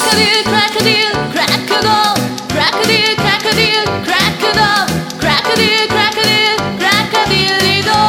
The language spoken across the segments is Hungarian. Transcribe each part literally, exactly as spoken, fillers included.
Crocodile, crocodile, crocodile, crocodile, crocodile, crocodile, crocodile, crocodile, crocodile-do.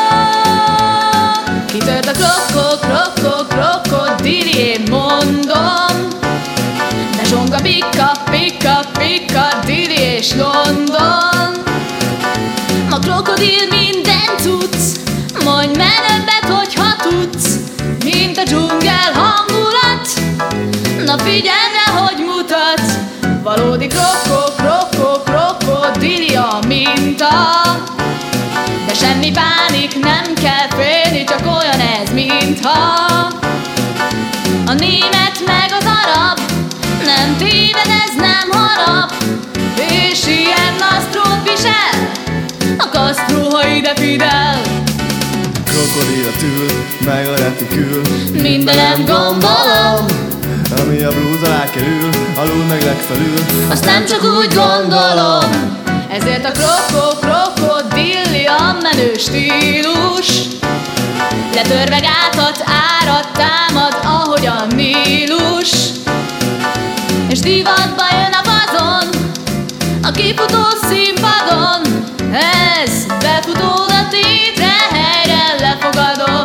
Kitört a kroko, kroko, krokodil, én mondom. De zsonga, pika, pika, pikadilli és London. Ma krokodil minden tudsz, mondj menőbbet, hogyha tudsz, mint a dzsungel hangulat. Na figyelj rá, hogy mutatsz, valódi kroko, kroko, krokodilli a minta. De semmi pánik, nem kell félni, csak olyan ez, mintha a német meg az arab nem téved, ez nem harap, és ilyen nasztrót visel a Castro, ha ide Fidel. Krokodil a tül, meg a retikül, Mindenem gondolom, ami a blúz alá kerül, alul meg legfelül, azt nem csak úgy gondolom. Ezért a kroko, krokodilli a menő stílus. Letörve gátat, árat támad, ahogy a Nílus. És divatba jön a vazon, a kifutó színpadon. Ez befutó a tétre, helyre lefogadom.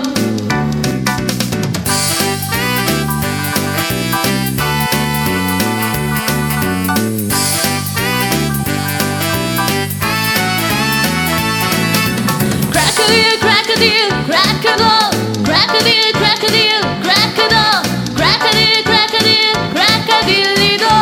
Crocodile, crocodile, crocodile, crocodile, crocodile, crocodile, crocodile, crocodile, crocodile-do.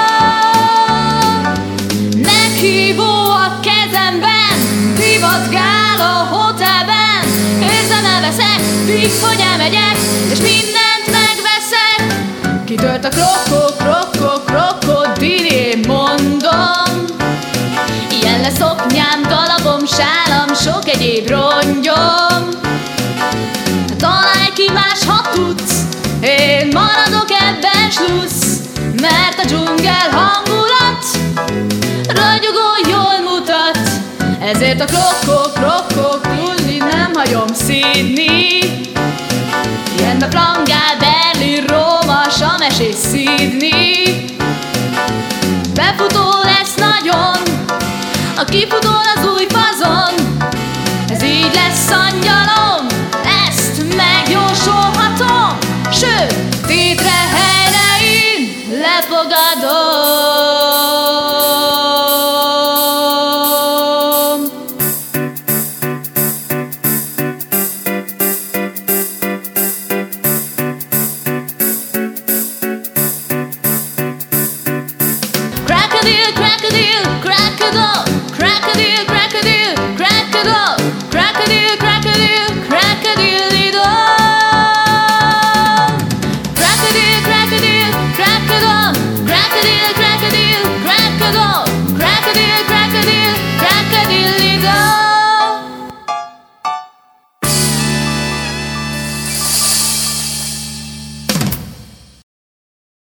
Meghívó a kezemben, divatgál a hotelben. Érzem, elveszek, tipp, hogy elmegyek, és mindent megveszek. Kitört a kroko, kroko, krokodil, én mondom. Ilyen lesz szoknyám, galabom, sálam, sok egyéb rongyom. Találj ki más, ha tudsz, én maradok ebben slussz, mert a dzsungel hangulat ragyogó jól mutat. Ezért a kroko, kroko, krulli nem hagyom szídni. Ilyen a Frangál, Berlin, Róma, Sames és Sydney. Befutó lesz nagyon, a kifutón az új fazon. Ez így lesz, angyalom, ezt megjósolhatom. Sőt, tétre helyre én lefogadom.